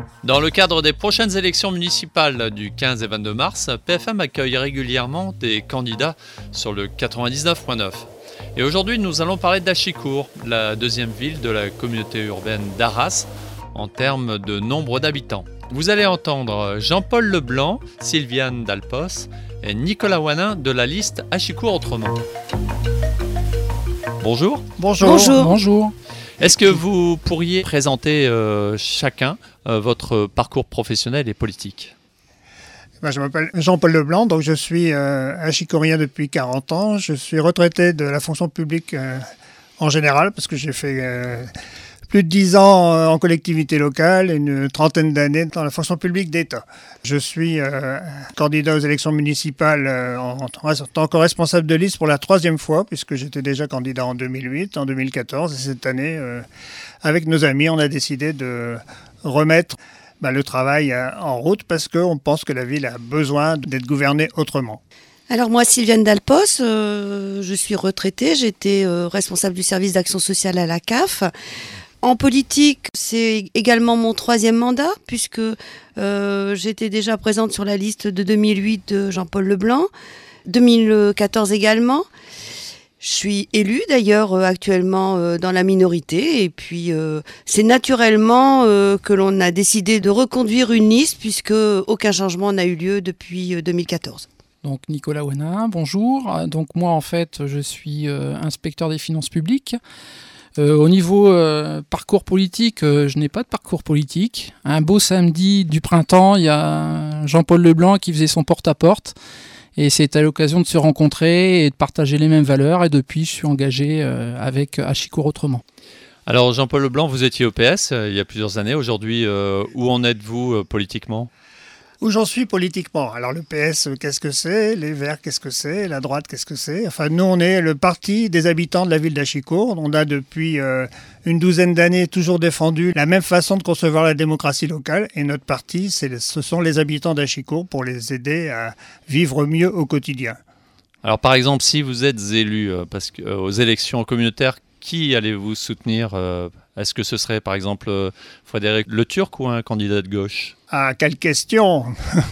Dans le cadre des prochaines élections municipales du 15 et 22 mars, PFM accueille régulièrement des candidats sur le 99.9. Et aujourd'hui, nous allons parler d'Achicourt, la deuxième ville de la communauté urbaine d'Arras en termes de nombre d'habitants. Vous allez entendre Jean-Paul Leblanc, Sylviane Dalpos et Nicolas Wanin de la liste Achicourt Autrement. Bonjour. Bonjour. Bonjour. Est-ce que vous pourriez présenter chacun votre parcours professionnel et politique ? Je m'appelle Jean-Paul Leblanc, donc je suis achicourien depuis 40 ans. Je suis retraité de la fonction publique en général, parce que j'ai fait plus de 10 ans en collectivité locale et une trentaine d'années dans la fonction publique d'État. Je suis candidat aux élections municipales en tant que responsable de liste pour la troisième fois, puisque j'étais déjà candidat en 2008, en 2014. Et cette année, avec nos amis, on a décidé de remettre le travail en route parce qu'on pense que la ville a besoin d'être gouvernée autrement. Alors moi, Sylviane Dalpos, je suis retraitée, j'étais responsable du service d'action sociale à la CAF. En politique, c'est également mon troisième mandat, puisque j'étais déjà présente sur la liste de 2008 de Jean-Paul Leblanc, 2014 également. Je suis élue d'ailleurs actuellement dans la minorité, et puis c'est naturellement que l'on a décidé de reconduire une liste, puisque aucun changement n'a eu lieu depuis 2014. Donc Nicolas Wanin, bonjour. Donc moi en fait je suis inspecteur des finances publiques. Au niveau parcours politique, je n'ai pas de parcours politique. Un beau samedi du printemps, il y a Jean-Paul Leblanc qui faisait son porte-à-porte. Et c'est à l'occasion de se rencontrer et de partager les mêmes valeurs. Et depuis, je suis engagé avec Achicourt Autrement. Alors Jean-Paul Leblanc, vous étiez au PS il y a plusieurs années. Aujourd'hui, où en êtes-vous politiquement ? Où j'en suis politiquement. Alors le PS, qu'est-ce que c'est ? Les Verts, qu'est-ce que c'est ? La droite, qu'est-ce que c'est ? Enfin, nous, on est le parti des habitants de la ville d'Achicourt. On a depuis une douzaine d'années toujours défendu la même façon de concevoir la démocratie locale. Et notre parti, ce sont les habitants d'Achicourt pour les aider à vivre mieux au quotidien. Alors par exemple, si vous êtes élu aux élections communautaires, qui allez-vous soutenir ? Est-ce que ce serait par exemple Frédéric Le Turc ou un candidat de gauche ? Ah, quelle question.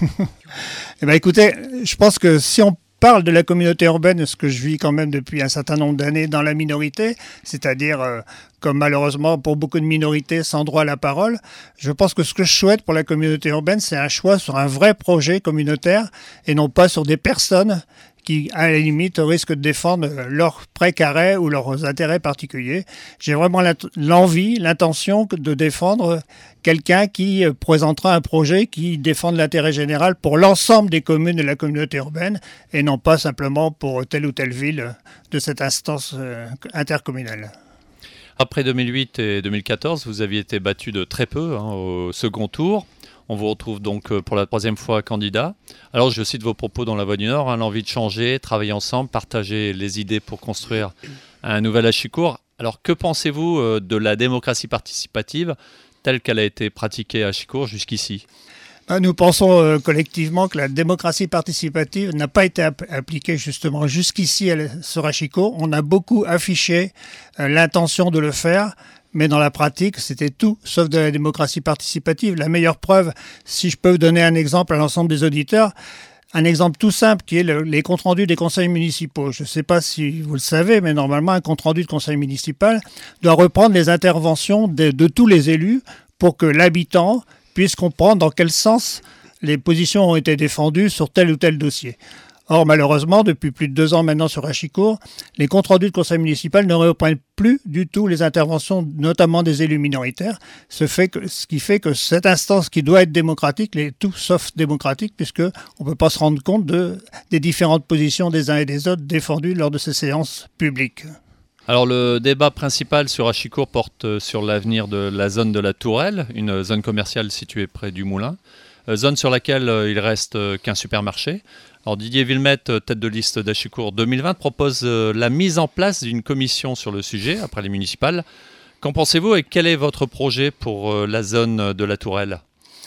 Écoutez, je pense que si on parle de la communauté urbaine, ce que je vis quand même depuis un certain nombre d'années dans la minorité, c'est-à-dire comme malheureusement pour beaucoup de minorités sans droit à la parole, je pense que ce que je souhaite pour la communauté urbaine, c'est un choix sur un vrai projet communautaire et non pas sur des personnes qui, à la limite, risquent de défendre leurs précarés ou leurs intérêts particuliers. J'ai vraiment l'envie, l'intention de défendre quelqu'un qui présentera un projet qui défende l'intérêt général pour l'ensemble des communes de la communauté urbaine et non pas simplement pour telle ou telle ville de cette instance intercommunale. Après 2008 et 2014, vous aviez été battu de très peu au second tour. On vous retrouve donc pour la troisième fois candidat. Alors je cite vos propos dans La Voix du Nord, l'envie de changer, travailler ensemble, partager les idées pour construire un nouvel Achicourt. Alors que pensez-vous de la démocratie participative telle qu'elle a été pratiquée à Achicourt jusqu'ici ? Nous pensons collectivement que la démocratie participative n'a pas été appliquée justement jusqu'ici sur Achicourt. On a beaucoup affiché l'intention de le faire. Mais dans la pratique, c'était tout sauf de la démocratie participative. La meilleure preuve, si je peux donner un exemple à l'ensemble des auditeurs, un exemple tout simple qui est les comptes rendus des conseils municipaux. Je ne sais pas si vous le savez, mais normalement, un compte rendu de conseil municipal doit reprendre les interventions de tous les élus pour que l'habitant puisse comprendre dans quel sens les positions ont été défendues sur tel ou tel dossier. Or, malheureusement, depuis plus de 2 ans maintenant sur Achicourt, les comptes rendus de conseil municipal ne reprennent plus du tout les interventions, notamment des élus minoritaires. Ce qui fait que cette instance qui doit être démocratique est tout sauf démocratique, puisqu'on ne peut pas se rendre compte des différentes positions des uns et des autres défendues lors de ces séances publiques. Alors le débat principal sur Achicourt porte sur l'avenir de la zone de la Tourelle, une zone commerciale située près du Moulin, zone sur laquelle il reste qu'un supermarché. Alors Didier Villemette, tête de liste d'Achicourt 2020, propose la mise en place d'une commission sur le sujet, après les municipales. Qu'en pensez-vous et quel est votre projet pour la zone de la Tourelle ?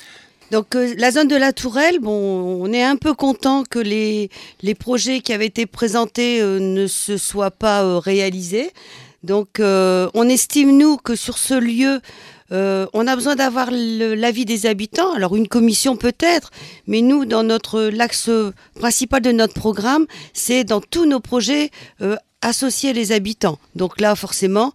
Donc la zone de la Tourelle, on est un peu content que les projets qui avaient été présentés ne se soient pas réalisés. Donc on estime, nous, que sur ce lieu, on a besoin d'avoir l'avis des habitants. Alors une commission peut-être, mais nous, dans l'axe principal de notre programme, c'est dans tous nos projets associer les habitants. Donc là, forcément,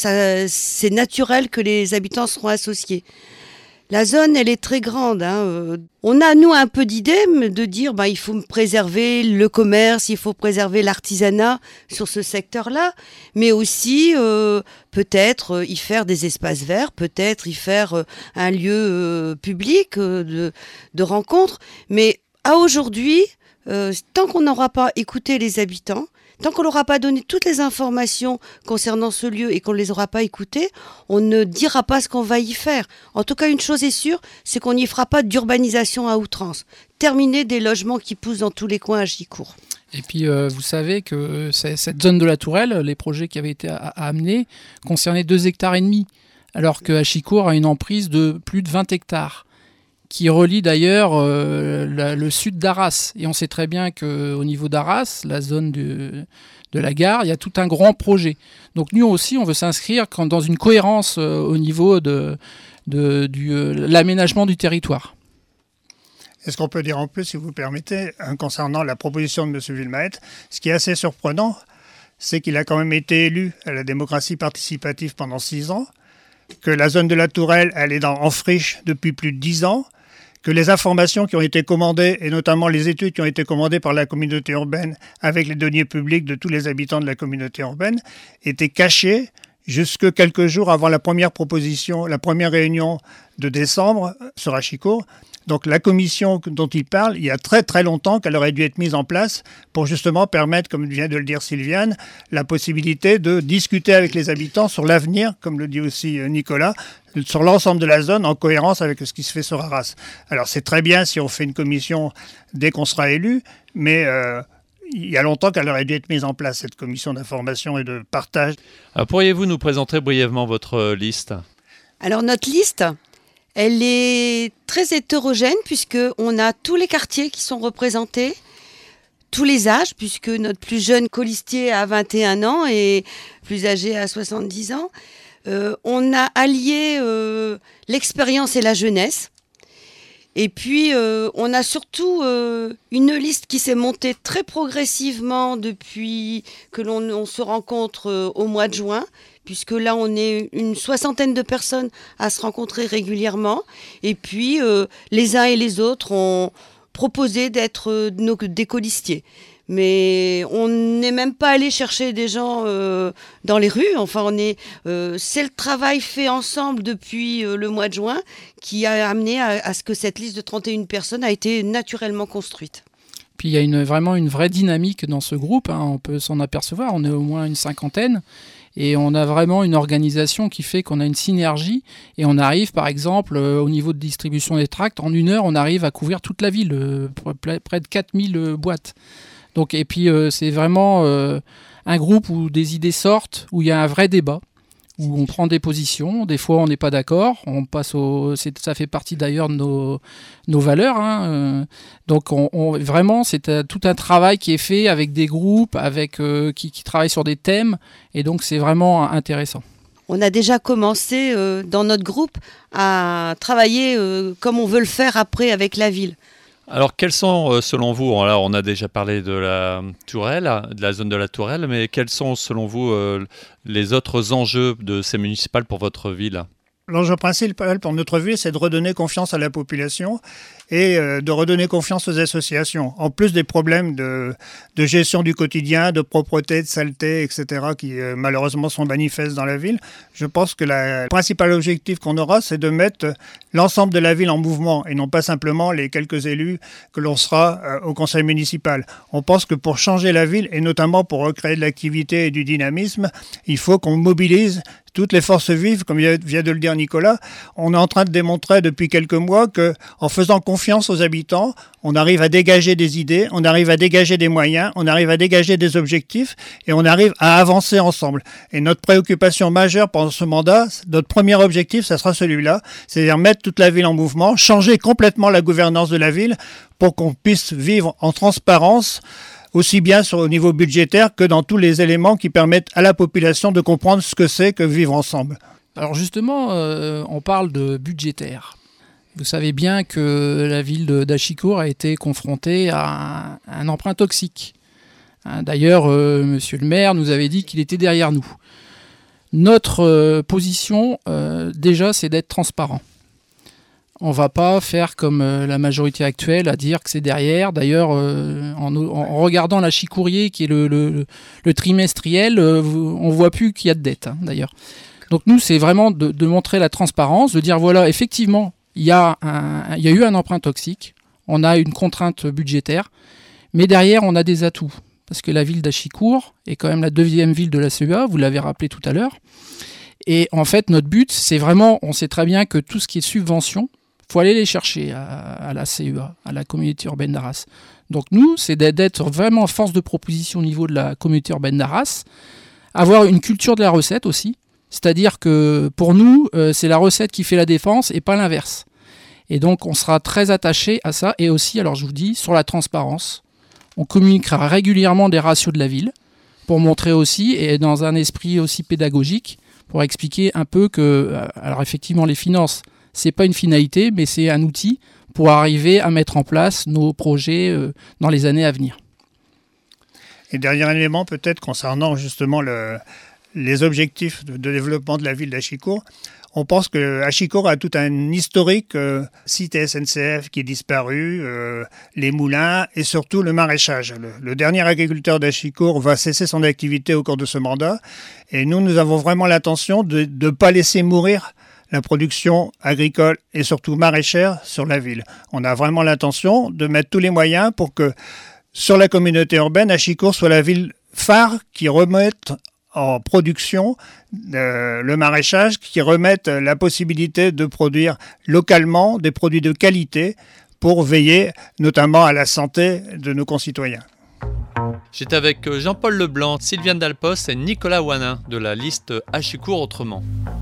c'est naturel que les habitants seront associés. La zone, elle est très grande. On a, nous, un peu d'idée de dire il faut préserver le commerce, il faut préserver l'artisanat sur ce secteur-là, mais aussi peut-être y faire des espaces verts, peut-être y faire un lieu public de rencontre. Mais à aujourd'hui, tant qu'on n'aura pas écouté les habitants, tant qu'on ne leur a pas donné toutes les informations concernant ce lieu et qu'on ne les aura pas écoutées, on ne dira pas ce qu'on va y faire. En tout cas, une chose est sûre, c'est qu'on n'y fera pas d'urbanisation à outrance. Terminer des logements qui poussent dans tous les coins à Chicourt. Et puis, vous savez que cette zone de la Tourelle, les projets qui avaient été amenés, concernaient 2,5 hectares, alors qu'à Chicourt a une emprise de plus de 20 hectares. Qui relie d'ailleurs le sud d'Arras. Et on sait très bien qu'au niveau d'Arras, la zone de la gare, il y a tout un grand projet. Donc nous aussi, on veut s'inscrire dans une cohérence au niveau de l'aménagement du territoire. Est-ce qu'on peut dire en plus, si vous permettez, concernant la proposition de M. Villemaet, ce qui est assez surprenant, c'est qu'il a quand même été élu à la démocratie participative pendant 6 ans, que la zone de la Tourelle, elle est en friche depuis plus de 10 ans, que les informations qui ont été commandées, et notamment les études qui ont été commandées par la communauté urbaine avec les deniers publics de tous les habitants de la communauté urbaine, étaient cachées jusque quelques jours avant la première réunion de décembre sur Achicourt. Donc la commission dont il parle, il y a très très longtemps qu'elle aurait dû être mise en place pour justement permettre, comme vient de le dire Sylviane, la possibilité de discuter avec les habitants sur l'avenir, comme le dit aussi Nicolas, sur l'ensemble de la zone en cohérence avec ce qui se fait sur Arras. Alors c'est très bien si on fait une commission dès qu'on sera élu, mais il y a longtemps qu'elle aurait dû être mise en place, cette commission d'information et de partage. Pourriez-vous nous présenter brièvement votre liste ? Alors notre liste, elle est très hétérogène puisqu'on a tous les quartiers qui sont représentés, tous les âges, puisque notre plus jeune colistier a 21 ans et plus âgé a 70 ans. On a allié l'expérience et la jeunesse. Et puis, on a surtout une liste qui s'est montée très progressivement depuis que l'on se rencontre au mois de juin, puisque là, on est une 60aine de personnes à se rencontrer régulièrement. Et puis, les uns et les autres ont proposé d'être des colistiers. Mais on n'est même pas allé chercher des gens dans les rues. Enfin, c'est le travail fait ensemble depuis le mois de juin qui a amené à ce que cette liste de 31 personnes a été naturellement construite. Puis il y a vraiment une vraie dynamique dans ce groupe, on peut s'en apercevoir, on est au moins une 50aine. Et on a vraiment une organisation qui fait qu'on a une synergie et on arrive par exemple au niveau de distribution des tracts, en 1 heure on arrive à couvrir toute la ville, près de 4000 boîtes. Donc, et puis c'est vraiment un groupe où des idées sortent, où il y a un vrai débat, où on prend des positions, des fois on n'est pas d'accord, ça fait partie d'ailleurs de nos valeurs. Donc vraiment c'est tout un travail qui est fait avec des groupes, qui travaillent sur des thèmes, et donc c'est vraiment intéressant. On a déjà commencé dans notre groupe à travailler comme on veut le faire après avec la ville. Alors, quels sont, selon vous, alors on a déjà parlé de la Tourelle, de la zone de la Tourelle, mais quels sont, selon vous, les autres enjeux de ces municipales pour votre ville ? L'enjeu principal pour notre ville, c'est de redonner confiance à la population et de redonner confiance aux associations. En plus des problèmes de gestion du quotidien, de propreté, de saleté, etc., qui malheureusement sont manifestes dans la ville, je pense que le principal objectif qu'on aura, c'est de mettre l'ensemble de la ville en mouvement et non pas simplement les quelques élus que l'on sera au conseil municipal. On pense que pour changer la ville, et notamment pour recréer de l'activité et du dynamisme, il faut qu'on mobilise toutes les forces vives, comme vient de le dire Nicolas. On est en train de démontrer depuis quelques mois qu'en faisant confiance aux habitants, on arrive à dégager des idées, on arrive à dégager des moyens, on arrive à dégager des objectifs et on arrive à avancer ensemble. Et notre préoccupation majeure pendant ce mandat, notre premier objectif, ça sera celui-là, c'est-à-dire mettre toute la ville en mouvement, changer complètement la gouvernance de la ville pour qu'on puisse vivre en transparence aussi bien au niveau budgétaire que dans tous les éléments qui permettent à la population de comprendre ce que c'est que vivre ensemble. Alors justement, on parle de budgétaire. Vous savez bien que la ville d'Achicourt a été confrontée à un emprunt toxique. D'ailleurs, monsieur le maire nous avait dit qu'il était derrière nous. Notre position, déjà, c'est d'être transparent. On ne va pas faire comme la majorité actuelle à dire que c'est derrière. D'ailleurs, en regardant l'Achicourrier, qui est le trimestriel, on ne voit plus qu'il y a de dette, d'ailleurs. Donc nous, c'est vraiment de montrer la transparence, de dire, voilà, effectivement, il y a eu un emprunt toxique, on a une contrainte budgétaire, mais derrière, on a des atouts. Parce que la ville d'Achicourt est quand même la deuxième ville de la CEA, vous l'avez rappelé tout à l'heure. Et en fait, notre but, c'est vraiment, on sait très bien que tout ce qui est subvention, il faut aller les chercher à la CEA, à la communauté urbaine d'Arras. Donc nous, c'est d'être vraiment force de proposition au niveau de la communauté urbaine d'Arras, avoir une culture de la recette aussi, c'est-à-dire que pour nous, c'est la recette qui fait la défense et pas l'inverse. Et donc, on sera très attaché à ça. Et aussi, alors je vous dis, sur la transparence, on communiquera régulièrement des ratios de la ville pour montrer aussi, et dans un esprit aussi pédagogique, pour expliquer un peu que, alors effectivement, les finances, c'est pas une finalité, mais c'est un outil pour arriver à mettre en place nos projets dans les années à venir. Et dernier élément, peut-être, concernant justement les objectifs de développement de la ville d'Achicourt. On pense que Achicourt a tout un historique, cité SNCF qui est disparu, les moulins et surtout le maraîchage. Le dernier agriculteur d'Achicourt va cesser son activité au cours de ce mandat. Et nous avons vraiment l'intention de ne pas laisser mourir la production agricole et surtout maraîchère sur la ville. On a vraiment l'intention de mettre tous les moyens pour que sur la communauté urbaine, Achicourt soit la ville phare qui remette en production le maraîchage, qui remettent la possibilité de produire localement des produits de qualité pour veiller notamment à la santé de nos concitoyens. J'étais avec Jean-Paul Leblanc, Sylviane Dalpos et Nicolas Wanin de la liste Achicourt Autrement.